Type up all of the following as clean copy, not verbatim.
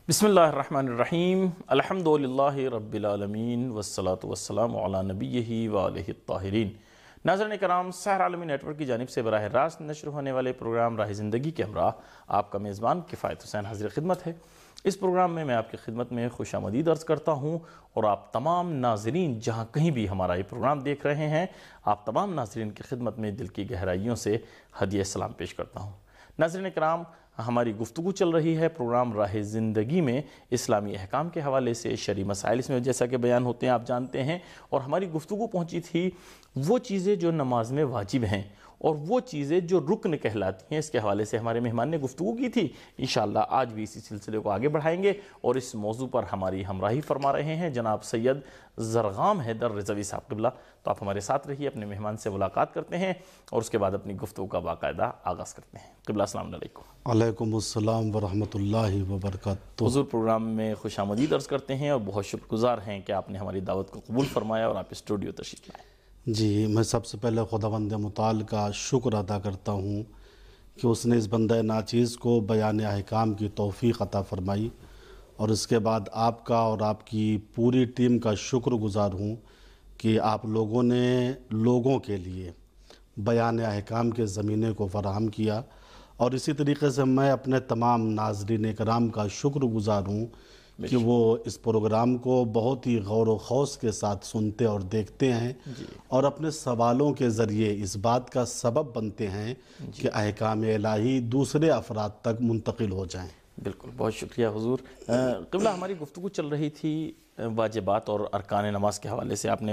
بسم اللہ الرحمن الرحیم الحمدللہ رب العالمین والصلاة والسلام علی نبیہ وآلہ الطاہرین۔ ناظرین کرام، سحر عالمی نیٹ ورک کی جانب سے براہ راست نشر ہونے والے پروگرام راہ زندگی کے ہمراہ آپ کا میزبان کفایت حسین حاضر خدمت ہے۔ اس پروگرام میں آپ کی خدمت میں خوش آمدید عرض کرتا ہوں، اور آپ تمام ناظرین جہاں کہیں بھی ہمارا یہ پروگرام دیکھ رہے ہیں، آپ تمام ناظرین کی خدمت میں دل کی گہرائیوں سے ہدیہ سلام پیش کرتا ہوں۔ ناظرین کرام، ہماری گفتگو چل رہی ہے پروگرام راہ زندگی میں اسلامی احکام کے حوالے سے، شرعی مسائل اس میں جیسا کہ بیان ہوتے ہیں آپ جانتے ہیں، اور ہماری گفتگو پہنچی تھی وہ چیزیں جو نماز میں واجب ہیں اور وہ چیزیں جو رکن کہلاتی ہیں، اس کے حوالے سے ہمارے مہمان نے گفتگو کی تھی۔ انشاءاللہ آج بھی اسی سلسلے کو آگے بڑھائیں گے، اور اس موضوع پر ہماری ہمراہی فرما رہے ہیں جناب سید زرغام حیدر رضوی صاحب قبلہ۔ تو آپ ہمارے ساتھ رہیے، اپنے مہمان سے ملاقات کرتے ہیں اور اس کے بعد اپنی گفتگو کا باقاعدہ آغاز کرتے ہیں۔ قبلہ السلام علیکم۔ علیکم السلام ورحمۃ اللہ وبرکاتہ۔ حضور پروگرام میں خوش آمدید عرض کرتے ہیں اور بہت شکر گزار ہیں کہ آپ نے ہماری دعوت کو قبول فرمایا اور آپ اسٹوڈیو تشریف لائے۔ جی، میں سب سے پہلے خداوند متعال کا شکر ادا کرتا ہوں کہ اس نے اس بندہ ناچیز کو بیان احکام کی توفیق عطا فرمائی، اور اس کے بعد آپ کا اور آپ کی پوری ٹیم کا شکر گزار ہوں کہ آپ لوگوں نے لوگوں کے لیے بیان احکام کے زمینے کو فراہم کیا، اور اسی طریقے سے میں اپنے تمام ناظرین کرام کا شکر گزار ہوں کہ وہ اس پروگرام کو بہت ہی غور و خوض کے ساتھ سنتے اور دیکھتے ہیں، اور اپنے سوالوں کے ذریعے اس بات کا سبب بنتے ہیں کہ احکام الہی دوسرے افراد تک منتقل ہو جائیں۔ بالکل، بہت شکریہ حضور۔ قبلہ، ہماری گفتگو چل رہی تھی واجبات اور ارکان نماز کے حوالے سے، آپ نے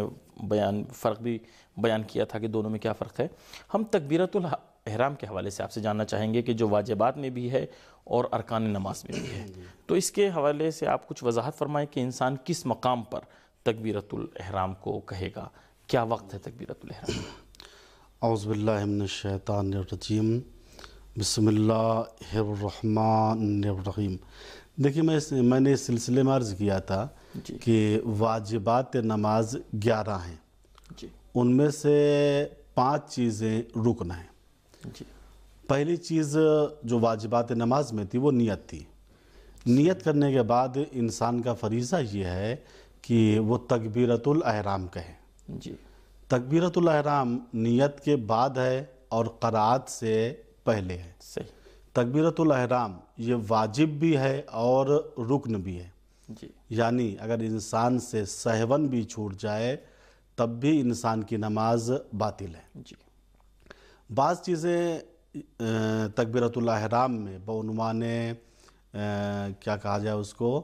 فرق بھی بیان کیا تھا کہ دونوں میں کیا فرق ہے۔ ہم تکبیرۃ الاحرام کے حوالے سے آپ سے جاننا چاہیں گے کہ جو واجبات میں بھی ہے اور ارکان نماز میں بھی ہے، تو اس کے حوالے سے آپ کچھ وضاحت فرمائیں کہ انسان کس مقام پر تکبیرۃ الاحرام کو کہے گا، کیا وقت ہے تکبیرۃ الاحرام؟ اعوذ باللہ من الشیطان الرجیم، بسم اللہ الرحمن الرحیم۔ دیکھیے، میں نے اس سلسلے میں عرض کیا تھا کہ واجبات نماز 11 ہیں، ان میں سے 5 چیزیں رکن ہیں۔ پہلی چیز جو واجبات نماز میں تھی وہ نیت تھی۔ نیت کرنے کے بعد انسان کا فریضہ یہ ہے کہ وہ تکبیرۃ الاحرام کہے۔ تکبیرۃ الاحرام نیت کے بعد ہے اور قرأت سے پہلے ہے۔ صحیح۔ تکبیرۃ الاحرام یہ واجب بھی ہے اور رکن بھی ہے، یعنی اگر انسان سے سہون بھی چھوٹ جائے تب بھی انسان کی نماز باطل ہے۔ بعض چیزیں تکبیرۃ الاحرام میں بعنوان کیا کہا جائے اس کو،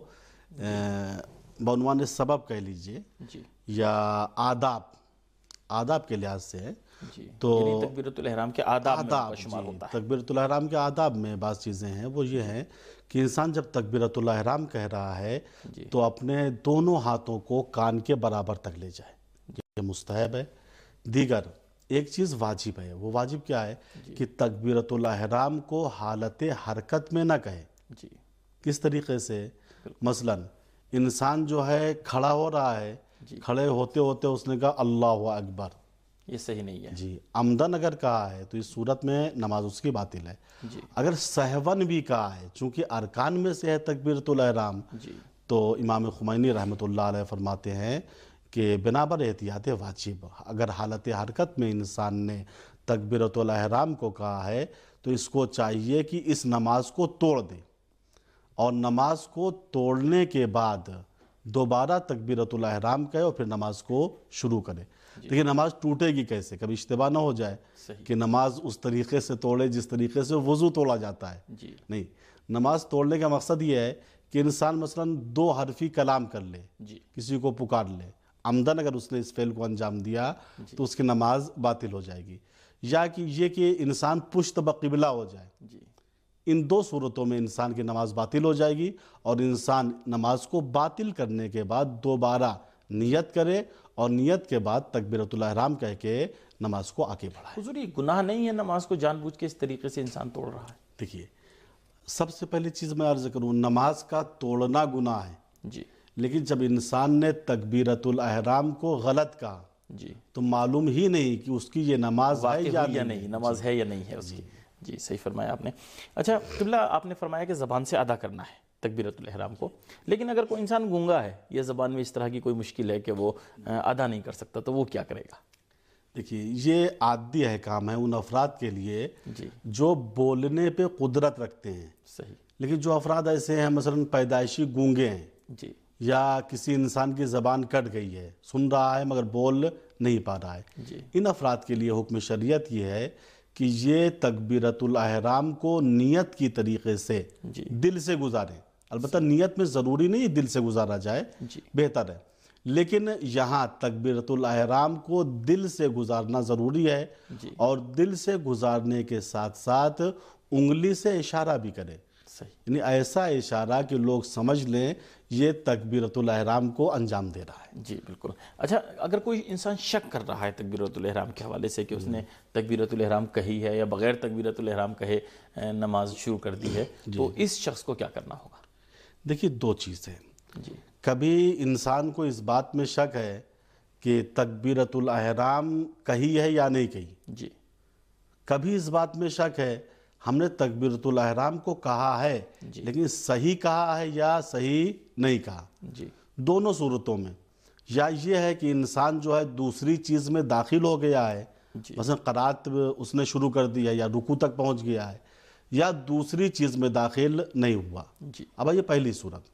بعنوان سبب کہہ لیجئے یا آداب کے لحاظ سے ہے، تو تکبیرۃ الاحرام کے آداب میں شمار ہوتا ہے۔ تکبیرۃ الاحرام کے آداب میں بعض چیزیں ہیں، وہ یہ ہیں کہ انسان جب تکبیرۃ الاحرام کہہ رہا ہے تو اپنے دونوں ہاتھوں کو کان کے برابر تک لے جائے، یہ مستحب ہے۔ دیگر ایک چیز واجب ہے، وہ واجب کیا ہے کہ تکبیرۃ الاحرام کو حالت حرکت میں نہ کہے۔ کس طریقے سے؟ مثلا انسان جو ہے کھڑا ہو رہا ہے، کھڑے ہوتے ہوتے اس نے کہا اللہ اکبر، یہ صحیح نہیں ہے۔ عمدن اگر کہا ہے تو اس صورت میں نماز اس کی باطل ہے۔ اگر سہون بھی کہا ہے، چونکہ ارکان میں سے ہے تکبیرۃ الاحرام، تو امام خمینی رحمۃ اللہ علیہ فرماتے ہیں کہ بنابر احتیاط واجب اگر حالت حرکت میں انسان نے تکبیرۃ الاحرام کو کہا ہے تو اس کو چاہیے کہ اس نماز کو توڑ دے، اور نماز کو توڑنے کے بعد دوبارہ تکبیرۃ الاحرام کہے اور پھر نماز کو شروع کرے۔ لیکن نماز ٹوٹے گی کیسے؟ کبھی اشتباہ نہ ہو جائے کہ نماز اس طریقے سے توڑے جس طریقے سے وضو توڑا جاتا ہے۔ نہیں، نماز توڑنے کا مقصد یہ ہے کہ انسان مثلا 2 حرفی کلام کر لے، کسی کو پکار لے، عمدن اگر اس نے اس فعل کو انجام دیا تو اس کی نماز باطل ہو جائے گی، یا کہ یہ کہ انسان پشت بقبلہ ہو جائے۔ ان 2 صورتوں میں انسان کی نماز باطل ہو جائے گی، اور انسان نماز کو باطل کرنے کے بعد دوبارہ نیت کرے، اور نیت کے بعد تکبیرۃ الاحرام کہہ کے نماز کو آگے بڑھائے۔ حضور، یہ گناہ نہیں ہے نماز کو جان بوجھ کے اس طریقے سے انسان توڑ رہا ہے؟ دیکھیے، سب سے پہلی چیز میں عرض کروں، نماز کا توڑنا گناہ ہے، لیکن جب انسان نے تکبیرۃ الاحرام کو غلط کہا تو معلوم ہی نہیں کہ اس کی یہ نماز ہے یا نہیں، نماز ہے یا نہیں ہے اس کی۔ صحیح فرمایا آپ نے۔ اچھا قبلہ، آپ نے فرمایا کہ زبان سے ادا کرنا ہے، تکبیرۃ الاحرام کو. لیکن اگر کوئی انسان گونگا ہے یا زبان میں اس طرح کی کوئی مشکل ہے کہ وہ ادا نہیں کر سکتا تو وہ کیا کرے گا؟ دیکھیے یہ عادی احکام ہے ان افراد کے لیے جی جو بولنے پہ قدرت رکھتے ہیں. صحیح. لیکن جو افراد ایسے ہیں مثلا پیدائشی گونگے ہیں جی یا کسی انسان کی زبان کٹ گئی ہے، سن رہا ہے مگر بول نہیں پا رہا ہے، جی ان افراد کے لیے حکم شریعت یہ ہے کہ یہ تکبیرۃ الاحرام کو نیت کی طریقے سے جی دل سے گزاریں. البتہ نیت میں ضروری نہیں دل سے گزارا جائے، جی بہتر ہے، لیکن یہاں تکبیرۃ الاحرام کو دل سے گزارنا ضروری ہے، جی اور دل سے گزارنے کے ساتھ ساتھ انگلی سے اشارہ بھی کرے. صحیح. یعنی ایسا اشارہ کہ لوگ سمجھ لیں یہ تکبیرۃ الاحرام کو انجام دے رہا ہے. جی بالکل. اچھا اگر کوئی انسان شک کر رہا ہے تکبیرۃ الاحرام کے حوالے سے کہ اس نے تکبیرۃ الاحرام کہی ہے یا بغیر تکبیرۃ الاحرام کہے نماز شروع کر دی ہے تو اس شخص کو کیا کرنا ہوگا؟ دیکھیے دو چیزیں، جی کبھی انسان کو اس بات میں شک ہے کہ تکبیرۃ الاحرام کہی ہے یا نہیں کہی، جی کبھی اس بات میں شک ہے ہم نے تکبیرۃ الاحرام کو کہا ہے لیکن صحیح کہا ہے یا صحیح نہیں کہا. جی دونوں صورتوں میں یا یہ ہے کہ انسان جو ہے دوسری چیز میں داخل ہو گیا ہے، جی مثلا قرات اس نے شروع کر دیا یا رکوع تک پہنچ گیا ہے، یا دوسری چیز میں داخل نہیں ہوا. جی اب یہ پہلی صورت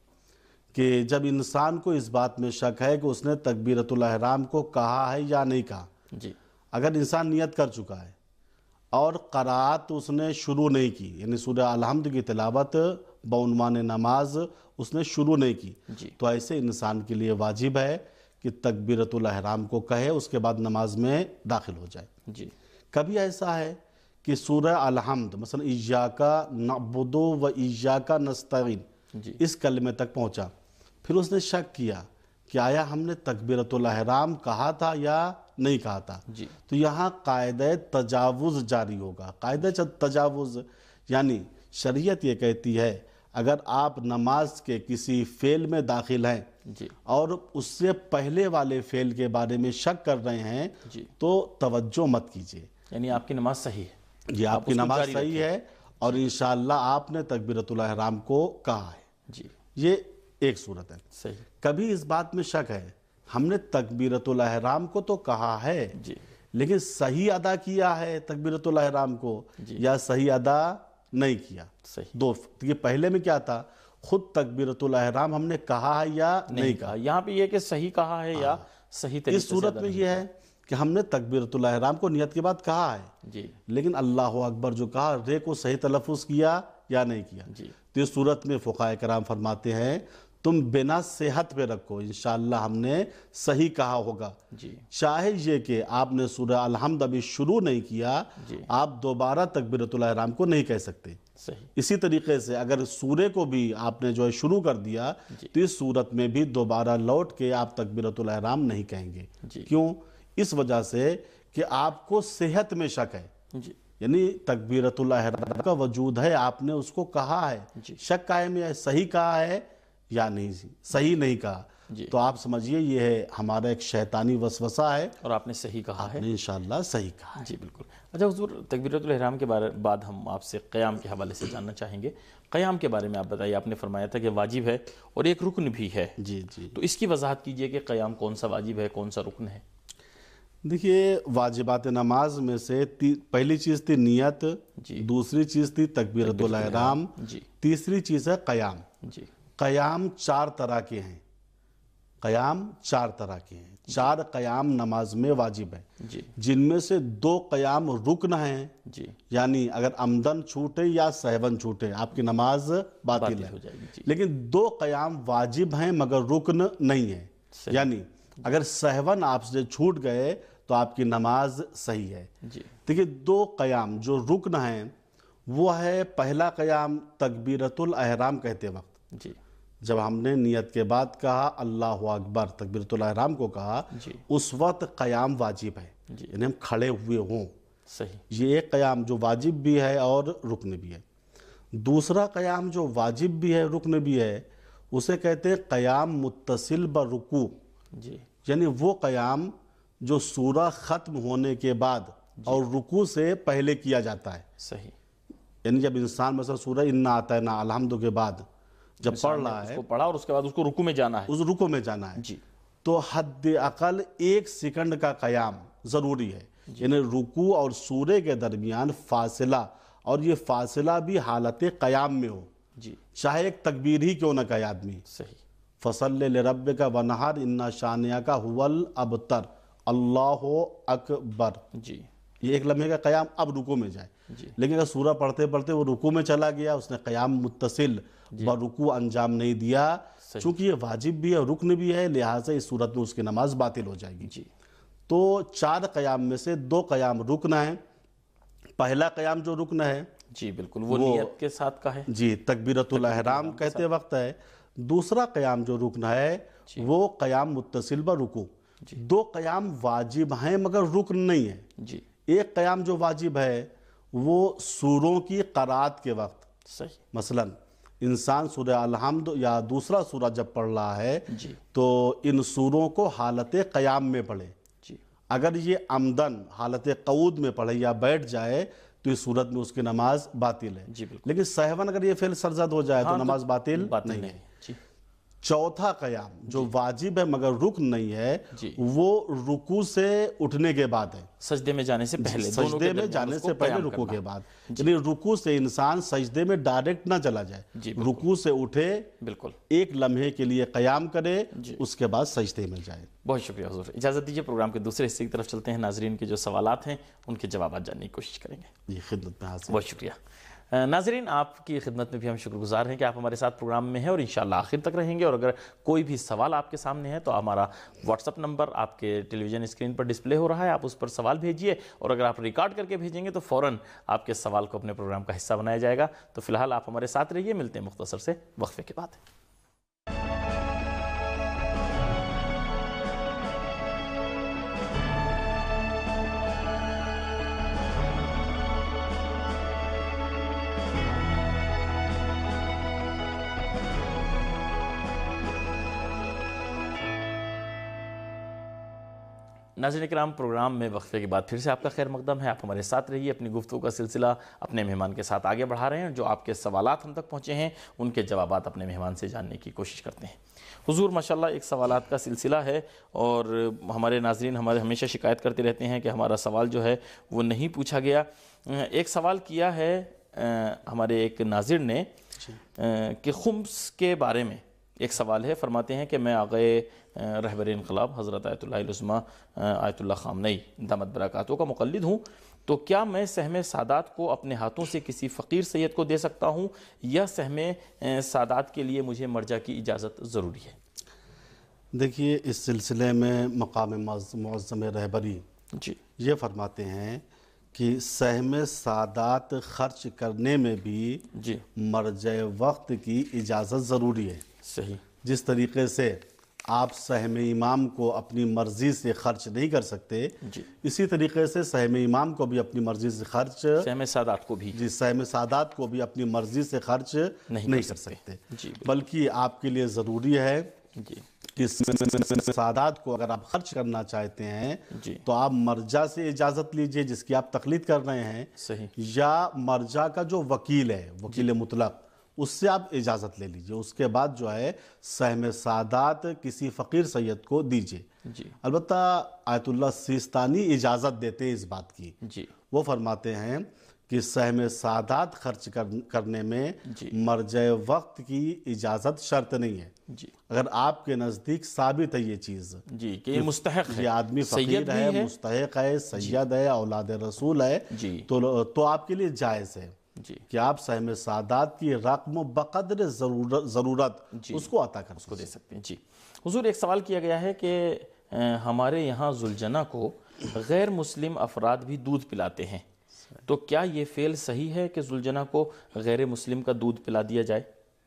کہ جب انسان کو اس بات میں شک ہے کہ اس نے تکبیرۃ الاحرام کو کہا ہے یا نہیں کہا. جی اگر انسان نیت کر چکا ہے اور قرات اس نے شروع نہیں کی، یعنی سورہ الحمد کی تلاوت بعنوان نماز اس نے شروع نہیں کی، جی تو ایسے انسان کے لیے واجب ہے کہ تکبیرۃ الاحرام کو کہے، اس کے بعد نماز میں داخل ہو جائے. جی کبھی ایسا ہے کہ سورہ الحمد مثلا ایاک نعبد و ایاک نستعین جی اس کلمے تک پہنچا، پھر اس نے شک کیا کہ آیا ہم نے تکبیرۃ الاحرام کہا تھا یا نہیں کہا تھا، جی تو یہاں قاعدہ تجاوز جاری ہوگا. قاعدہ تجاوز یعنی شریعت یہ کہتی ہے اگر آپ نماز کے کسی فعل میں داخل ہیں جی اور اس سے پہلے والے فعل کے بارے میں شک کر رہے ہیں جی تو توجہ مت کیجیے. یعنی آپ کی نماز صحیح ہے، یہ آپ کی اس کو نماز جاری صحیح ہے اور انشاءاللہ آپ نے تکبیرۃ الاحرام کو کہا ہے. جی یہ ایک صورت ہے. صحیح. کبھی اس بات میں شک ہے ہم نے تکبیرۃ الاحرام کو تو کہا ہے جی لیکن صحیح ادا کیا ہے تکبیرۃ الاحرام کو یا صحیح ادا نہیں کیا. صحیح. دو یہ پہلے میں کیا تھا، خود تکبیرۃ الاحرام ہم نے کہا ہے یا نہیں کہا. یہاں پہ یہ کہ صحیح کہا ہے یا صحیح طریقے اس صورت میں یہ ہے کہ ہم نے تکبیرۃ الاحرام کو نیت کے بعد کہا ہے جی لیکن اللہ اکبر جو کہا رے کو صحیح تلفظ کیا یا نہیں کیا. جی تو اس صورت میں فقہاء کرام فرماتے ہیں تم بنا صحت پہ رکھو، انشاءاللہ ہم نے صحیح کہا ہوگا. جی چاہے یہ کہ آپ نے سورہ الحمد ابھی شروع نہیں کیا، جی آپ دوبارہ تکبیرۃ الاحرام کو نہیں کہہ سکتے. صحیح. اسی طریقے سے اگر سورے کو بھی آپ نے جو ہے شروع کر دیا تو اس صورت میں بھی دوبارہ لوٹ کے آپ تکبیرۃ الاحرام نہیں کہیں گے. جی کیوں؟ اس وجہ سے کہ آپ کو صحت میں شک ہے، جی یعنی تکبیرۃ الاحرام کا وجود ہے، آپ نے اس کو کہا ہے، جی شک قائم ہے صحیح کہا ہے یا نہیں صحیح نہیں کہا، جی تو آپ سمجھیے یہ ہے ہمارا ایک شیطانی وسوسہ ہے، اور آپ نے صحیح کہا ہے. انشاءاللہ صحیح کہا ہے. جی بالکل. اچھا حضور تکبیرۃ الاحرام کے بعد ہم آپ سے قیام کے حوالے سے جاننا چاہیں گے. قیام کے بارے میں آپ بتائیے، آپ نے فرمایا تھا کہ واجب ہے اور ایک رکن بھی ہے. جی جی تو اس کی وضاحت کیجئے کہ قیام کون سا واجب ہے کون سا رکن ہے. دیکھیے واجبات نماز میں سے پہلی چیز تھی نیت، جی دوسری چیز تھی تکبیرۃ الاحرام، جی تیسری چیز ہے قیام. جی قیام چار طرح کے ہیں، قیام چار طرح کے ہیں، چار قیام نماز میں واجب ہے جی جن میں سے دو قیام رکن ہیں، جی یعنی اگر عمدن چھوٹے یا سہون چھوٹے آپ کی نماز باطل ہے. ہو جائے گی. جی لیکن دو قیام واجب ہیں مگر رکن نہیں ہے، صحیح. یعنی اگر سہون آپ سے چھوٹ گئے تو آپ کی نماز صحیح ہے. جی دیکھیے دو قیام جو رکن ہیں وہ ہے پہلا قیام تکبیرۃ الاحرام کہتے وقت، جی جب ہم نے نیت کے بعد کہا اللہ اکبر تکبیرۃ الاحرام کو کہا جی اس وقت قیام واجب ہے، جی یعنی ہم کھڑے ہوئے ہوں. صحیح. یہ ایک قیام جو واجب بھی ہے اور رکن بھی ہے. دوسرا قیام جو واجب بھی ہے رکن بھی ہے اسے کہتے ہیں قیام متصل برکوع، جی یعنی وہ قیام جو سورہ ختم ہونے کے بعد اور رکوع سے پہلے کیا جاتا ہے. صحیح. یعنی جب انسان مثلا سورہ انا اعطینا الحمد کے بعد جب پڑھ رہا اس ہے کو پڑھا اور اس کے بعد اس کو رکوع میں جانا ہے اس رکوع میں جانا ہے جی تو حد اقل 1 سیکنڈ کا قیام ضروری ہے، یعنی رکوع اور سورے کے درمیان فاصلہ، اور یہ فاصلہ بھی حالت قیام میں ہو، جی چاہے ایک تکبیر ہی کیوں نہ کہے آدمی، صحیح فصل لربک ونحر ان شانئک هو الابتر، اللہ اکبر، جی یہ 1 لمحے کا قیام، اب رکوع میں جائے۔ جی لیکن اگر سورہ پڑھتے پڑھتے وہ رکوع میں چلا گیا، اس نے قیام متصل برکوع انجام نہیں دیا، چونکہ یہ واجب بھی ہے رکن بھی ہے، لہٰذا اس صورت میں اس کی نماز باطل ہو جائے گی۔ جی تو 4 قیام میں سے 2 قیام رکن ہیں۔ پہلا قیام جو رکن ہے جی بالکل، وہ نیت کے ساتھ کا ہے جی تکبیرۃ الاحرام کہتے وقت ہے۔ دوسرا قیام جو رکن ہے وہ قیام متصل برکوع۔ 2 قیام واجب ہیں مگر رکن نہیں ہے۔ جی ایک قیام جو واجب ہے وہ سوروں کی قرات کے وقت، صحیح مثلا انسان سورہ الحمد یا دوسرا سورہ جب پڑھ رہا ہے جی تو ان سوروں کو حالت قیام میں پڑھے۔ جی اگر یہ عمدن حالت قعود میں پڑھے یا بیٹھ جائے تو اس صورت میں اس کی نماز باطل ہے، جی بالکل، لیکن سہون اگر یہ فعل سرزد ہو جائے تو نماز باطل نہیں ہے۔ جی چوتھا قیام جو واجب ہے مگر رکن نہیں ہے جی وہ رکوع سے اٹھنے کے بعد ہے، سجدے میں جانے سے پہلے، دونوں سجدے کے میں درمیان جانے اس کو سے پہلے قیام رکوع کرنا۔ کے بعد، یعنی رکوع سے انسان سجدے میں ڈائریکٹ نہ چلا جائے، جی بالکل، رکوع سے اٹھے، بالکل 1 لمحے کے لیے قیام کرے، اس کے بعد سجدے میں جائے۔ بہت شکریہ حضور، اجازت دیجیے پروگرام کے دوسرے حصے کی طرف چلتے ہیں۔ ناظرین کے جو سوالات ہیں ان کے جوابات جاننے کی کوشش کریں گے۔ یہ خدمت میں حاضر۔ بہت شکریہ ناظرین، آپ کی خدمت میں بھی ہم شکر گزار ہیں کہ آپ ہمارے ساتھ پروگرام میں ہیں اور انشاءاللہ آخر تک رہیں گے، اور اگر کوئی بھی سوال آپ کے سامنے ہے تو ہمارا واٹس اپ نمبر آپ کے ٹیلی ویژن اسکرین پر ڈسپلے ہو رہا ہے، آپ اس پر سوال بھیجیے، اور اگر آپ ریکارڈ کر کے بھیجیں گے تو فوراً آپ کے سوال کو اپنے پروگرام کا حصہ بنایا جائے گا۔ تو فی الحال آپ ہمارے ساتھ رہیے، ملتے ہیں مختصر سے وقفے کے بعد۔ ناظرین کرام، پروگرام میں وقفے کے بعد پھر سے آپ کا خیر مقدم ہے، آپ ہمارے ساتھ رہیے، اپنی گفتگو کا سلسلہ اپنے مہمان کے ساتھ آگے بڑھا رہے ہیں، جو آپ کے سوالات ہم تک پہنچے ہیں ان کے جوابات اپنے مہمان سے جاننے کی کوشش کرتے ہیں۔ حضور ماشاءاللہ ایک سوالات کا سلسلہ ہے، اور ہمارے ناظرین ہمارے ہمیشہ شکایت کرتے رہتے ہیں کہ ہمارا سوال جو ہے وہ نہیں پوچھا گیا۔ ایک سوال کیا ہے ہمارے ایک ناظر نے کہ خمس کے بارے میں ایک سوال ہے، فرماتے ہیں کہ میں آقائے رہبر انقلاب حضرت آیت اللہ العظمیٰ آیت اللہ خامنئی دامت برکاتہ کا مقلد ہوں، تو کیا میں سہم سادات کو اپنے ہاتھوں سے کسی فقیر سید کو دے سکتا ہوں، یا سہم سادات کے لیے مجھے مرجع کی اجازت ضروری ہے؟ دیکھیے اس سلسلے میں مقام معظم رہبری جی یہ فرماتے ہیں کہ سہم سادات خرچ کرنے میں بھی جی مرجع وقت کی اجازت ضروری ہے۔ صحیح، جس طریقے سے آپ سہم امام کو اپنی مرضی سے خرچ نہیں کر سکتے، جی اسی طریقے سے سہم امام کو بھی اپنی مرضی سے خرچ، سہم سادات کو بھی سہم سادات کو بھی اپنی مرضی سے خرچ نہیں کر سکتے، جی بلکہ آپ کے لیے ضروری ہے جی کہ سہم سادات کو اگر آپ خرچ کرنا چاہتے ہیں جی تو آپ مرجع سے اجازت لیجئے جس کی آپ تقلید کر رہے ہیں، صحیح، یا مرجع کا جو وکیل ہے، وکیل مطلق، اس سے آپ اجازت لے لیجئے، اس کے بعد جو ہے سہم سادات کسی فقیر سید کو دیجئے۔ جی البتہ آیت اللہ سیستانی اجازت دیتے ہیں اس بات کی، جی وہ فرماتے ہیں کہ سہم سادات خرچ کرنے میں جی مرجع وقت کی اجازت شرط نہیں ہے، جی اگر آپ کے نزدیک ثابت ہے یہ چیز، جی کہ یہ مستحق ہے، یہ آدمی سید فقیر بھی ہے، مستحق ہے، سید ہے، اولاد رسول ہے، جی تو آپ کے لیے جائز ہے جی کہ آپ سہم سادات کی رقم بقدر ضرورت اس کو عطا کر کو دے سکتے ہیں۔ جی حضور، ایک سوال کیا گیا ہے کہ ہمارے یہاں ذوالجناح کو غیر مسلم افراد بھی دودھ پلاتے ہیں، تو کیا یہ فعل صحیح ہے کہ ذوالجناح کو غیر مسلم کا دودھ پلا دیا جائے؟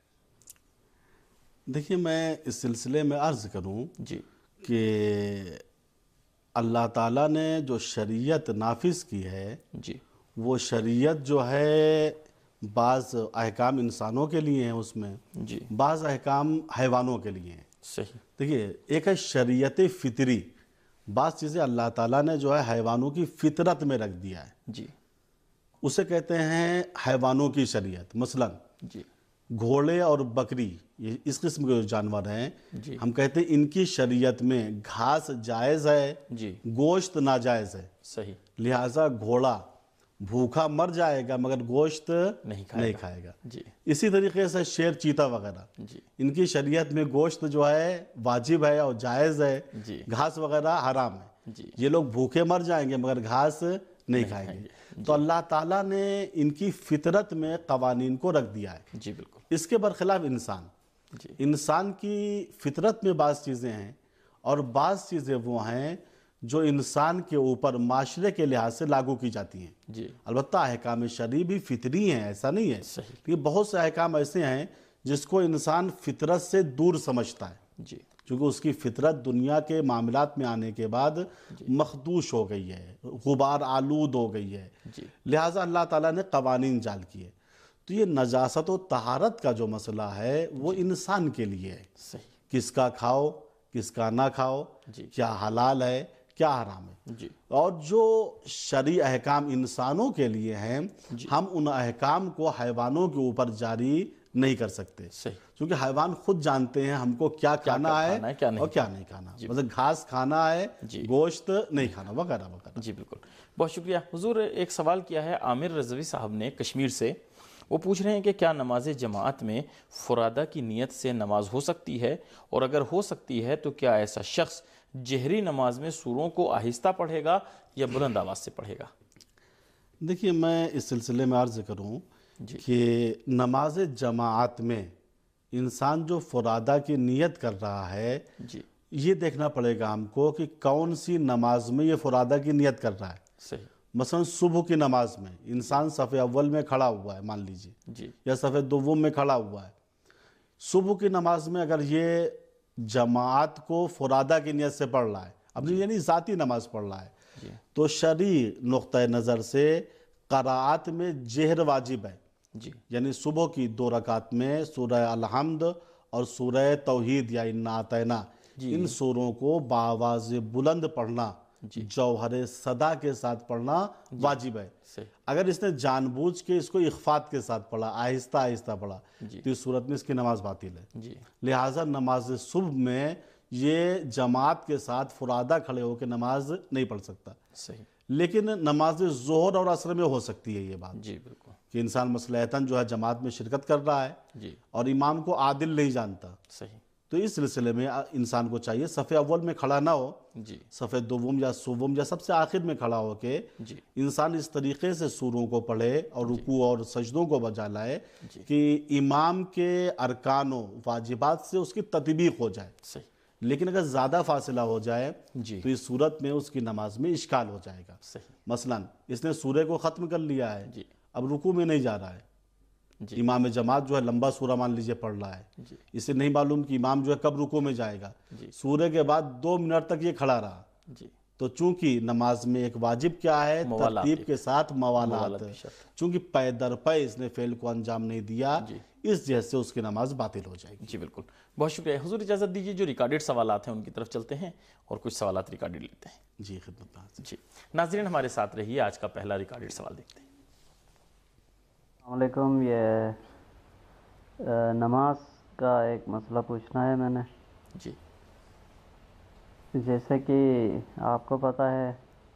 دیکھیے میں اس سلسلے میں عرض کروں جی کہ اللہ تعالیٰ نے جو شریعت نافذ کی ہے جی وہ شریعت جو ہے بعض احکام انسانوں کے لیے ہیں، اس میں جی بعض احکام حیوانوں کے لیے ہیں۔ صحیح، دیکھیے ایک ہے شریعت فطری، بعض چیزیں اللہ تعالیٰ نے جو ہے حیوانوں کی فطرت میں رکھ دیا ہے، جی اسے کہتے ہیں حیوانوں کی شریعت۔ مثلا جی گھوڑے اور بکری، یہ اس قسم کے جو جانور ہیں، جی ہم کہتے ہیں ان کی شریعت میں گھاس جائز ہے، جی گوشت ناجائز ہے. صحیح لہٰذا گھوڑا بھوکا مر جائے گا مگر گوشت نہیں نہیں کھائے گا. جی اسی طریقے سے شیر، چیتا وغیرہ، جی ان کی شریعت میں گوشت جو ہے واجب ہے اور جائز ہے، جی گھاس وغیرہ حرام ہے. جی یہ لوگ بھوکے مر جائیں گے مگر گھاس نہیں کھائیں گے. تو اللہ تعالیٰ نے ان کی فطرت میں قوانین کو رکھ دیا ہے. جی بالکل اس کے برخلاف جی انسان کی فطرت میں بعض چیزیں ہیں اور بعض چیزیں وہ ہیں جو انسان کے اوپر معاشرے کے لحاظ سے لاگو کی جاتی ہیں. جی البتہ احکام شرعی بھی فطری ہیں، ایسا نہیں ہے. صحیح لیکن بہت سے احکام ایسے ہیں جس کو انسان فطرت سے دور سمجھتا ہے، جی چونکہ اس کی فطرت دنیا کے معاملات میں آنے کے بعد مخدوش ہو گئی ہے، غبار آلود ہو گئی ہے. جی لہٰذا اللہ تعالیٰ نے قوانین جعل کیے. تو یہ نجاست و طہارت کا جو مسئلہ ہے وہ انسان کے لیے ہے. صحیح کس کا کھاؤ، کس کا نہ کھاؤ، جی کیا حلال ہے، کیا حرام ہے. جی اور جو شرعی احکام انسانوں کے لیے ہیں، ہم ان احکام کو حیوانوں کے اوپر جاری نہیں کر سکتے، صحیح کیونکہ حیوان خود جانتے ہیں ہم کو کیا کھانا ہے کیا نہیں اور کیا نہیں کھانا. مطلب گھاس کھانا ہے، گوشت نہیں کھانا، وغیرہ وغیرہ. جی بالکل. بہت شکریہ حضور. ایک سوال کیا ہے عامر رضوی صاحب نے کشمیر سے. وہ پوچھ رہے ہیں کہ کیا نماز جماعت میں فرادہ کی نیت سے نماز ہو سکتی ہے، اور اگر ہو سکتی ہے تو کیا ایسا شخص جہری نماز میں سوروں کو آہستہ پڑھے گا یا بلند آواز سے پڑھے گا؟ دیکھیے، میں اس سلسلے میں عرض کروں کہ نماز جماعت میں انسان جو فرادہ کی نیت کر رہا ہے، جی یہ دیکھنا پڑے گا ہم کو کہ کون سی نماز میں یہ فرادہ کی نیت کر رہا ہے. صحیح. مثلا صبح کی نماز میں انسان صف اول میں کھڑا ہوا ہے مان لیجیے، جی یا صف دوم میں کھڑا ہوا ہے. صبح کی نماز میں اگر یہ جماعت کو فرادہ کی نیت سے پڑھ رہا ہے، اپنی یعنی ذاتی نماز پڑھ رہا ہے، تو شرعی نقطہ نظر سے قرائت میں جہر واجب ہے. جی یعنی صبح کی 2 رکعت میں سورہ الحمد اور سورہ توحید یا انا اعطینا، ان سوروں کو بآواز بلند پڑھنا، جوہر صدا کے ساتھ پڑھنا واجب ہے. اگر اس نے جان بوجھ کے اس کو اخفات کے ساتھ پڑھا، آہستہ آہستہ پڑھا، تو اس صورت میں اس کی نماز باطل ہے. لہٰذا نماز صبح میں یہ جماعت کے ساتھ فرادہ کھڑے ہو کے نماز نہیں پڑھ سکتا. صحیح. لیکن نماز ظہر اور عصر میں ہو سکتی ہے یہ بات، جی بالکل. کہ انسان مصلحتاً جو ہے جماعت میں شرکت کر رہا ہے جی اور امام کو عادل نہیں جانتا، صحیح. تو اس سلسلے میں انسان کو چاہیے صف اول میں کھڑا نہ ہو، جی صف دوم یا سوم یا سب سے آخر میں کھڑا ہو کے جی انسان اس طریقے سے سوروں کو پڑھے اور رکوع اور سجدوں کو بجا لائے کہ امام کے ارکان و واجبات سے اس کی تطبیق ہو جائے. صحیح. لیکن اگر زیادہ فاصلہ ہو جائے جی تو اس صورت میں اس کی نماز میں اشکال ہو جائے گا. صحیح. مثلا اس نے سورے کو ختم کر لیا ہے، جی اب رکوع میں نہیں جا رہا ہے. جی امام جماعت جو ہے لمبا سورہ مان لیجئے پڑھ رہا ہے، جی اسے نہیں معلوم کہ امام جو ہے کب رکوع میں جائے گا. سورے کے بعد 2 منٹ تک یہ کھڑا رہا، جی تو چونکہ نماز میں ایک واجب کیا ہے، ترتیب کے ساتھ موالات، چونکہ پے در پے اس نے فعل کو انجام نہیں دیا، اس جہت سے اس کی نماز باطل ہو جائے گی. جی بالکل. بہت شکریہ حضور. اجازت دیجیے جو ریکارڈڈ سوالات ہیں ان کی طرف چلتے ہیں اور کچھ سوالات ریکارڈڈ لیتے ہیں. جی خدمت میں حاضر. جی ناظرین ہمارے ساتھ رہیے. آج کا پہلا ریکارڈڈ سوال دیکھتے ہیں. السلام علیکم. یہ نماز کا ایک مسئلہ پوچھنا ہے میں نے. جی جیسے کہ آپ کو پتہ ہے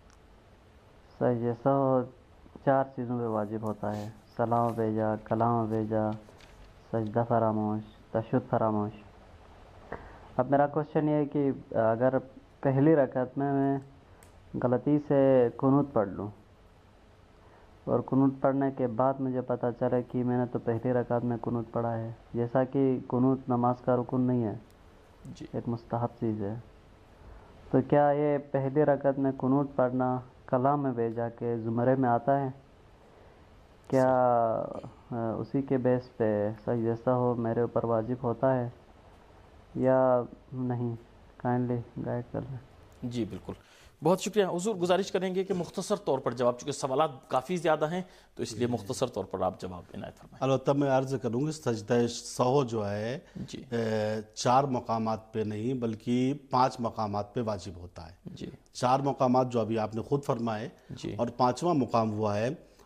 جیسا 4 چیزوں پہ واجب ہوتا ہے: سلام بھیجا، کلام بھیجا، سجدہ فراموش، تشہد فراموش. اب میرا کوشچن یہ ہے کہ اگر پہلی رکعت میں غلطی سے قنوت پڑھ لوں اور قنوت پڑھنے کے بعد مجھے پتہ چلا کہ میں نے تو پہلی رکعت میں قنوت پڑھا ہے، جیسا کہ قنوت نماز کا رکن نہیں ہے، ایک مستحب چیز ہے، تو کیا یہ پہلی رکعت میں قنوت پڑھنا کلام میں بھیجا کے زمرے میں آتا ہے؟ کیا اسی کے بیس پہ جیسا ہو میرے اوپر واجب ہوتا ہے یا نہیں؟ کائنڈلی گائیڈ کر لیں. جی بالکل. بہت شکریہ حضور. گزارش کریں گے کہ مختصر طور پر جواب، چونکہ سوالات کافی زیادہ ہیں تو اس لیے مختصر طور پر آپ جواب عنایت فرمائیں. البتہ میں عرض کروں گی سجدہ سہو جو ہے 4 مقامات پہ نہیں بلکہ 5 مقامات پہ واجب ہوتا ہے. جی 4 مقامات جو ابھی آپ نے خود فرمائے، اور 5واں مقام ہوا ہے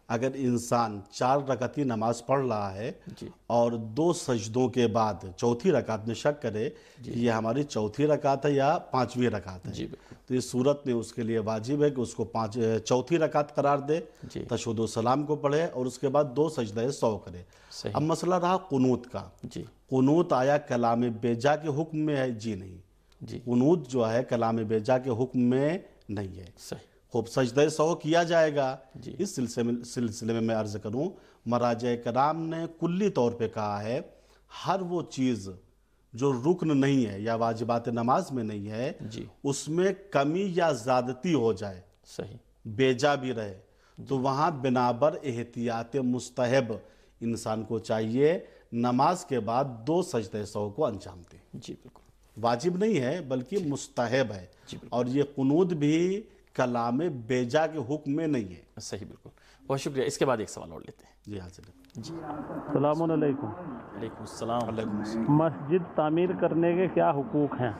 اگر انسان 4 رکعتی نماز پڑھ رہا ہے اور 2 سجدوں کے بعد چوتھی رکعت میں شک کرے کہ یہ ہماری چوتھی رکعت ہے یا 5ویں رکعت ہے، تو اس صورت میں اس کے لیے واجب ہے کہ اس کو چوتھی رکعت قرار دے، تشہد و سلام کو پڑھے اور اس کے بعد 2 سجدہ سہو کرے۔ اب مسئلہ رہا قنوت کا، قنوت آیا کلام بیجا کے حکم میں ہے؟ جی نہیں، قنوت جو ہے کلام بیجا کے حکم میں نہیں ہے۔ خوب سجدہ سہو کیا جائے گا۔ اس سلسلے میں عرض کروں، مراجع کرام نے کلی طور پہ کہا ہے ہر وہ چیز جو رکن نہیں ہے یا واجبات نماز میں نہیں ہے اس میں کمی یا زیادتی ہو جائے، بیجا بھی رہے، تو وہاں بنابر احتیاط مستحب انسان کو چاہیے نماز کے بعد 2 سجدہ سہو کو انجام دے۔ جی بالکل، واجب نہیں ہے بلکہ مستحب ہے، اور یہ قنوت بھی کلام بیجا کے حکم میں نہیں ہے۔ صحیح، بالکل، بہت شکریہ۔ اس کے بعد ایک سوال اور لیتے ہیں۔ جی حاضر ہے۔ جی، السلام علیکم۔ وعلیکم السلام۔ مسجد تعمیر کرنے کے کیا حقوق ہیں؟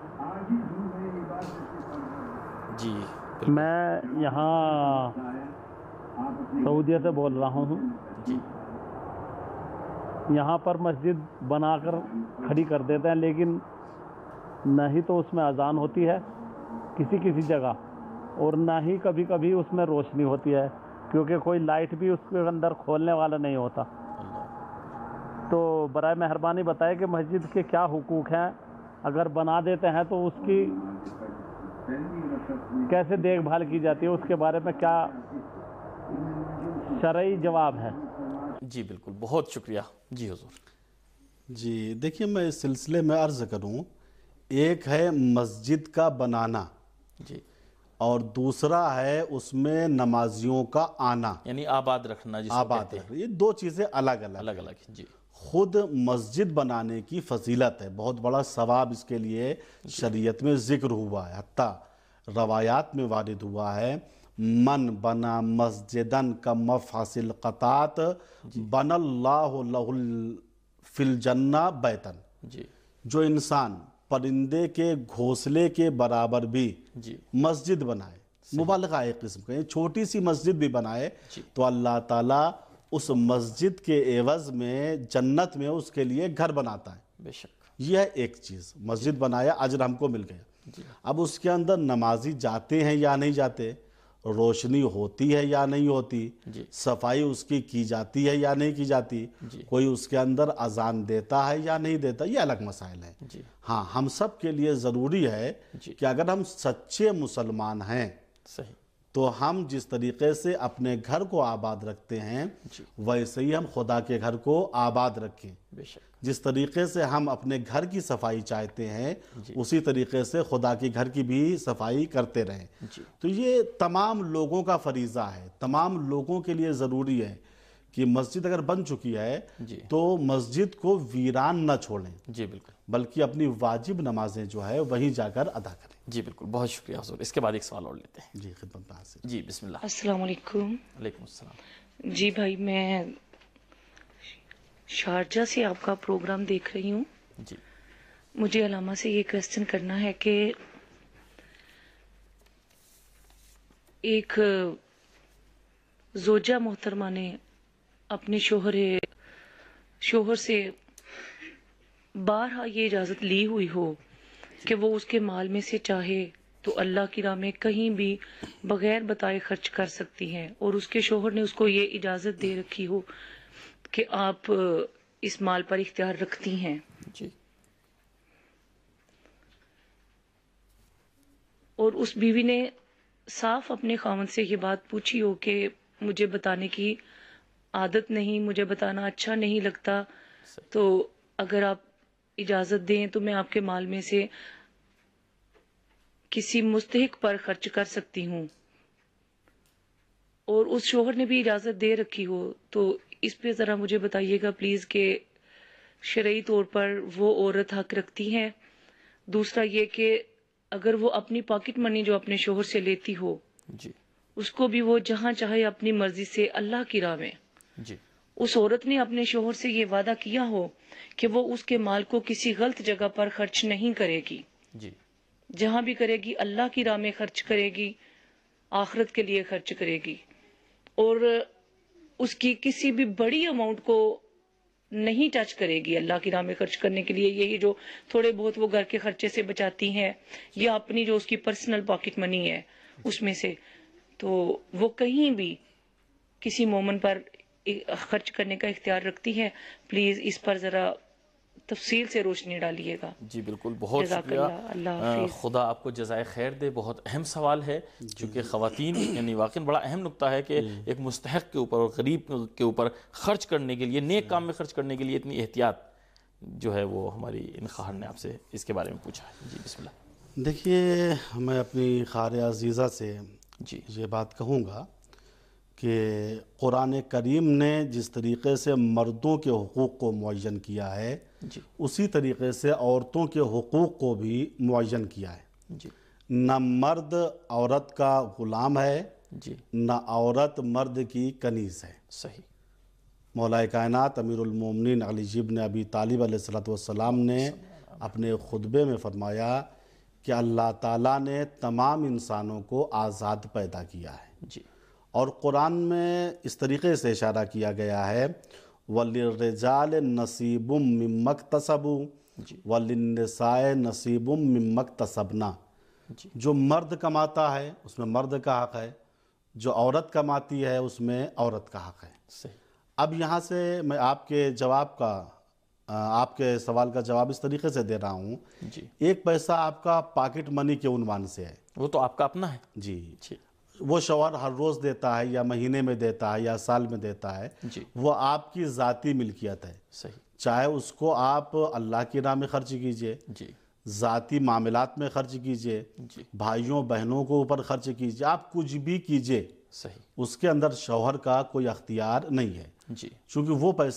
جی، میں یہاں سعودیہ سے بول رہا ہوں۔ جی، یہاں پر مسجد بنا کر کھڑی کر دیتے ہیں، لیکن نہ ہی تو اس میں اذان ہوتی ہے کسی جگہ، اور نہ ہی کبھی کبھی اس میں روشنی ہوتی ہے، کیونکہ کوئی لائٹ بھی اس کے اندر کھولنے والا نہیں ہوتا۔ تو برائے مہربانی بتائیں کہ مسجد کے کیا حقوق ہیں، اگر بنا دیتے ہیں تو اس کی کیسے دیکھ بھال کی جاتی ہے، اس کے بارے میں کیا شرعی جواب ہے؟ جی بالکل، بہت شکریہ۔ جی حضور۔ جی دیکھیے، میں اس سلسلے میں عرض کروں، ایک ہے مسجد کا بنانا، جی، اور دوسرا ہے اس میں نمازیوں کا آنا، یعنی آباد رکھنا، جس کو آباد کہتے ہیں۔ رکھنا۔ یہ 2 چیزیں الگ الگ الگ ہیں۔ جی، خود مسجد بنانے کی فضیلت ہے، بہت بڑا ثواب اس کے لیے شریعت میں ذکر ہوا ہے، حتیٰ روایات میں وارد ہوا ہے، من بنا مسجدن کمفحص القطات بن اللہ لہ فی الجنہ بیتن۔ جی، جو انسان پرندے کے گھونسلے کے برابر بھی جی، مسجد بنائے، مبالغہ ایک قسم کا، چھوٹی سی مسجد بھی بنائے، تو اللہ تعالیٰ اس مسجد کے عوض میں جنت میں اس کے لیے گھر بناتا ہے۔ بے شک۔ یہ ہے ایک چیز، مسجد بنایا، اجر ہم کو مل گیا۔ اب اس کے اندر نمازی جاتے ہیں یا نہیں جاتے، روشنی ہوتی ہے یا نہیں ہوتی، صفائی اس کی جاتی ہے یا نہیں کی جاتی، کوئی اس کے اندر اذان دیتا ہے یا نہیں دیتا، یہ الگ مسائل ہیں۔ ہاں، ہم سب کے لیے ضروری ہے کہ اگر ہم سچے مسلمان ہیں تو ہم جس طریقے سے اپنے گھر کو آباد رکھتے ہیں ویسے ہی ہم خدا کے گھر کو آباد رکھیں۔ بے شک۔ جس طریقے سے ہم اپنے گھر کی صفائی چاہتے ہیں اسی طریقے سے خدا کے گھر کی بھی صفائی کرتے رہیں۔ تو یہ تمام لوگوں کا فریضہ ہے، تمام لوگوں کے لیے ضروری ہے کہ مسجد اگر بن چکی ہے تو مسجد کو ویران نہ چھوڑیں، جی بالکل، بلکہ اپنی واجب نمازیں جو ہے وہیں جا کر ادا کریں۔ جی بالکل، بہت شکریہ حضور۔ اس کے بعد ایک سوال اور لیتے ہیں۔ جی خدمت میں حاضر۔ جی بسم اللہ۔ السلام علیکم۔ وعلیکم السلام۔ جی بھائی، میں شارجہ سے آپ کا پروگرام دیکھ رہی ہوں۔ جی، مجھے علامہ سے یہ کوسچن کرنا ہے کہ ایک زوجہ محترمہ نے اپنے شوہر سے بارہا یہ اجازت لی ہوئی ہو کہ وہ اس کے مال میں سے چاہے تو اللہ کی راہ میں کہیں بھی بغیر بتائے خرچ کر سکتی ہیں، اور اس کے شوہر نے اس کو یہ اجازت دے رکھی ہو کہ آپ اس مال پر اختیار رکھتی ہیں، جی، اور اس بیوی نے صاف اپنے خاوند سے یہ بات پوچھی ہو کہ مجھے بتانے کی عادت نہیں، مجھے بتانا اچھا نہیں لگتا، تو اگر آپ اجازت دیں تو میں آپ کے مال میں سے کسی مستحق پر خرچ کر سکتی ہوں، اور اس شوہر نے بھی اجازت دے رکھی ہو، تو اس پہ ذرا مجھے بتائیے گا پلیز کہ شرعی طور پر وہ عورت حق رکھتی ہے۔ دوسرا یہ کہ اگر وہ اپنی پاکٹ منی جو اپنے شوہر سے لیتی ہو جی، اس کو بھی وہ جہاں چاہے اپنی مرضی سے اللہ کی راہ میں، جی، اس عورت نے اپنے شوہر سے یہ وعدہ کیا ہو کہ وہ اس کے مال کو کسی غلط جگہ پر خرچ نہیں کرے گی، جی، جہاں بھی کرے گی اللہ کی راہ میں خرچ کرے گی، آخرت کے لیے خرچ کرے گی، اور اس کی کسی بھی بڑی اماؤنٹ کو نہیں ٹچ کرے گی اللہ کی راہ میں خرچ کرنے کے لیے. یہی جو تھوڑے بہت وہ گھر کے خرچے سے بچاتی ہیں یا اپنی جو اس کی پرسنل پاکٹ منی ہے اس میں سے, تو وہ کہیں بھی کسی مومن پر خرچ کرنے کا اختیار رکھتی ہے. پلیز اس پر ذرا تفصیل سے روشنی ڈالیے گا. جی بالکل, بہت جزاک شکریہ. اللہ, اللہ حافظ. خدا آپ کو جزائے خیر دے. بہت اہم سوال ہے چونکہ خواتین یعنی واقعی بڑا اہم نقطہ ہے کہ ایک مستحق کے اوپر اور غریب کے اوپر خرچ کرنے کے لیے, نیک کام میں خرچ کرنے کے لیے اتنی احتیاط جو ہے وہ ہماری ان خواہر نے آپ سے اس کے بارے میں پوچھا ہے. جی بسم اللہ. دیکھیے, میں اپنی خواہر عزیزہ سے جی یہ بات کہوں گا کہ قرآن کریم نے جس طریقے سے مردوں کے حقوق کو معین کیا ہے جی اسی طریقے سے عورتوں کے حقوق کو بھی معین کیا ہے. جی نہ مرد عورت کا غلام ہے, جی نہ عورت مرد کی کنیز ہے. صحیح. مولا کائنات امیر المومنین علی بن ابی طالب علیہ السلام نے اپنے خطبے میں فرمایا کہ اللہ تعالیٰ نے تمام انسانوں کو آزاد پیدا کیا ہے. جی اور قرآن میں اس طریقے سے اشارہ کیا گیا ہے وَلِلرِّجَالِ نَصِيبٌ مِّمَّا اكْتَسَبُوا وَلِلنِّسَاءِ نَصِيبٌ مِّمَّا اكْتَسَبْنَا. جو مرد کماتا ہے اس میں مرد کا حق ہے, جو عورت کماتی ہے اس میں عورت کا حق ہے. صحیح. اب یہاں سے میں آپ کے جواب کا آپ کے سوال کا جواب اس طریقے سے دے رہا ہوں. جی ایک پیسہ آپ کا پاکٹ منی کے عنوان سے ہے. وہ تو آپ کا اپنا ہے. جی جی وہ شوہر ہر روز دیتا ہے یا مہینے میں دیتا ہے یا سال میں دیتا ہے, جی وہ آپ کی ذاتی ملکیت ہے. صحیح. چاہے اس کو آپ اللہ کی راہ میں خرچ کیجئے, جی ذاتی معاملات میں خرچ کیجئے, جی بھائیوں بہنوں کو اوپر خرچ کیجئے, آپ کچھ بھی کیجئے, صحیح. اس کے اندر شوہر کا کوئی اختیار نہیں ہے. جی چونکہ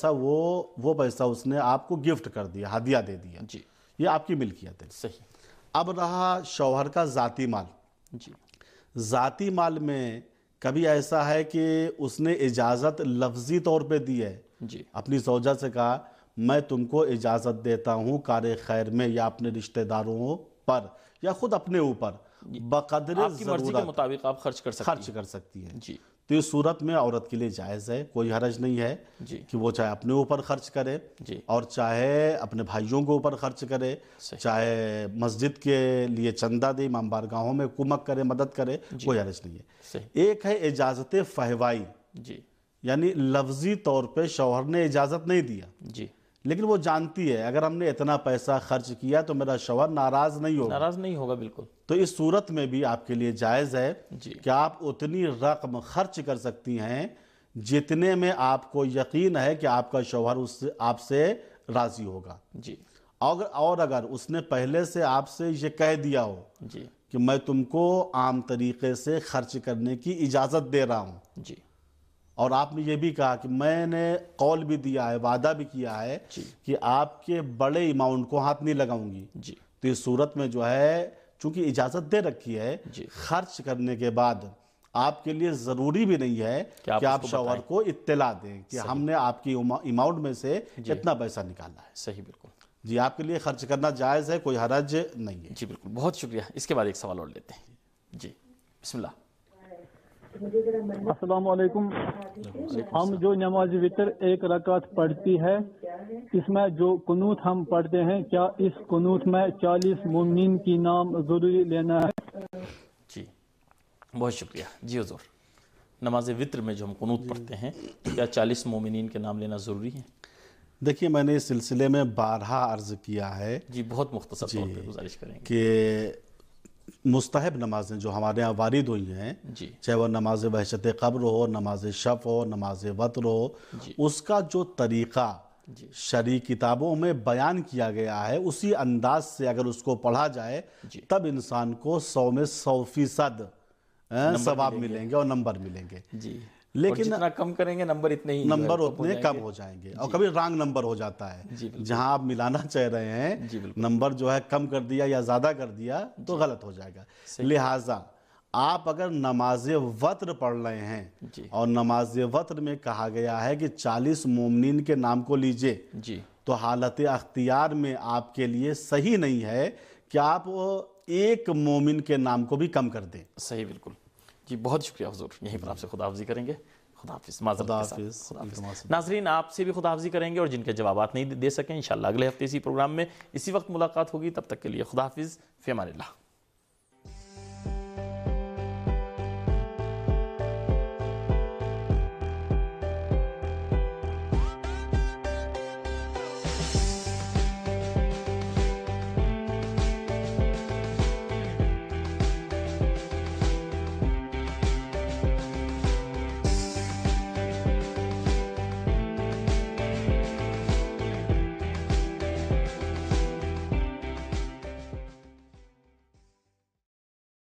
وہ پیسہ اس نے آپ کو گفٹ کر دیا, ہدیہ دے دیا, جی یہ آپ کی ملکیت ہے. صحیح. اب رہا شوہر کا ذاتی مال. جی ذاتی مال میں کبھی ایسا ہے کہ اس نے اجازت لفظی طور پہ دی ہے, جی اپنی زوجہ سے کہا میں تم کو اجازت دیتا ہوں کار خیر میں یا اپنے رشتہ داروں پر یا خود اپنے اوپر بقدر آپ کی مرضی کے ضرورت مطابق آپ خرچ کر سکتے خرچ کر سکتی ہیں. جی تو اس صورت میں عورت کے لیے جائز ہے, کوئی حرج نہیں ہے جی کہ وہ چاہے اپنے اوپر خرچ کرے جی اور چاہے اپنے بھائیوں کے اوپر خرچ کرے, صحیح. چاہے مسجد کے لیے چندہ دے, امام بارگاہوں میں کمک کرے, مدد کرے, کوئی حرج نہیں ہے. صحیح. ایک ہے اجازت فہوائی, جی یعنی لفظی طور پہ شوہر نے اجازت نہیں دیا جی لیکن وہ جانتی ہے اگر ہم نے اتنا پیسہ خرچ کیا تو میرا شوہر ناراض نہیں ہوگا, ناراض نہیں ہوگا. بالکل. تو اس صورت میں بھی آپ کے لیے جائز ہے جی کہ آپ اتنی رقم خرچ کر سکتی ہیں جتنے میں آپ کو یقین ہے کہ آپ کا شوہر آپ سے راضی ہوگا. جی اور اگر اس نے پہلے سے آپ سے یہ کہہ دیا ہو جی کہ میں تم کو عام طریقے سے خرچ کرنے کی اجازت دے رہا ہوں, جی اور آپ نے یہ بھی کہا کہ میں نے قول بھی دیا ہے, وعدہ بھی کیا ہے جی کہ آپ کے بڑے اماؤنٹ کو ہاتھ نہیں لگاؤں گی, جی تو اس صورت میں جو ہے چونکہ اجازت دے رکھی ہے, جی خرچ کرنے کے بعد آپ کے لیے ضروری بھی نہیں ہے کہ آپ شوہر کو اطلاع دیں کہ ہم نے آپ کی اماؤنٹ میں سے اتنا پیسہ نکالا ہے. صحیح. بالکل. جی آپ کے لیے خرچ کرنا جائز ہے, کوئی حرج نہیں ہے. جی بالکل, بہت شکریہ. اس کے بعد ایک سوال اور لیتے ہیں. جی بسم اللہ. السلام علیکم. ہم جو نماز وتر ایک رکعت پڑھتی ہے اس میں جو قنوت ہم پڑھتے ہیں, کیا اس قنوت میں 40 مومنین کی نام ضروری لینا ہے؟ جی بہت شکریہ. جی حضور, نماز وتر میں جو ہم قنوت پڑھتے ہیں کیا 40 مومنین کے نام لینا ضروری ہے؟ دیکھیے میں نے اس سلسلے میں بارہا عرض کیا ہے جی بہت مختصر طور پہ گزارش کریں گے کہ مستحب نمازیں جو ہمارے یہاں وارد ہوئی ہیں, جی چاہے وہ نماز وحشت قبر ہو, نماز شف ہو, نماز وتر ہو, جی اس کا جو طریقہ جی شرعی کتابوں میں بیان کیا گیا ہے اسی انداز سے اگر اس کو پڑھا جائے جی تب انسان کو 100 میں 100% ثواب ملیں گے اور نمبر ملیں گے. جی لیکن جتنا کم کریں گے نمبر اتنے ہی نمبر اتنے کم ہو جائیں گے, اور کبھی رانگ نمبر ہو جاتا ہے. جی بالکل. جہاں آپ ملانا چاہ رہے ہیں جی بالکل. نمبر جو ہے کم کر دیا یا زیادہ کر دیا تو غلط ہو جائے گا. لہٰذا آپ اگر نماز وتر پڑھ رہے ہیں جی اور نماز وتر میں کہا گیا ہے کہ 40 مومنین کے نام کو لیجئے, جی تو حالت اختیار میں آپ کے لیے صحیح نہیں ہے کہ آپ ایک مومن کے نام کو بھی کم کر دیں. صحیح. بالکل. جی بہت شکریہ حضور, یہیں پر آپ سے خداحافظی کریں گے. خدا حافظ. معذرت خدا کے ساتھ. حافظ. خدا حافظ. التماس. ناظرین آپ سے بھی خدا حافظی کریں گے، اور جن کے جوابات نہیں دے سکیں انشاءاللہ اگلے ہفتے اسی پروگرام میں اسی وقت ملاقات ہوگی. تب تک کے لیے خدا حافظ. فی امان اللہ.